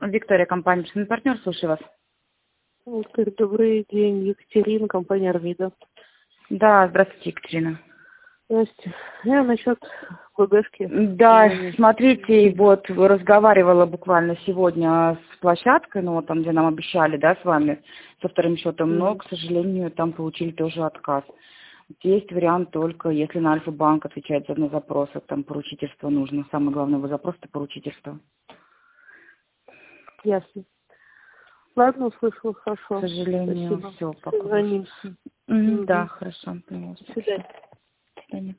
Виктория, компания «Честный партнер», слушаю вас. Виктор, добрый день. Екатерина, компания «Армида». Да, здравствуйте, Екатерина. Здрасте. Я насчет БГшки. Да, смотрите, вот разговаривала буквально сегодня с площадкой, ну вот там, где нам обещали, да, с вами, со вторым счетом, но, к сожалению, там получили тоже отказ. Есть вариант только, если на Альфа-банк отвечает на запросы, там поручительство нужно. Самый главный его запрос – это поручительство. Ясно. Ладно, услышала, хорошо. К сожалению, Спасибо. все пока. Созвонимся. Да, хорошо. До свидания. До свидания.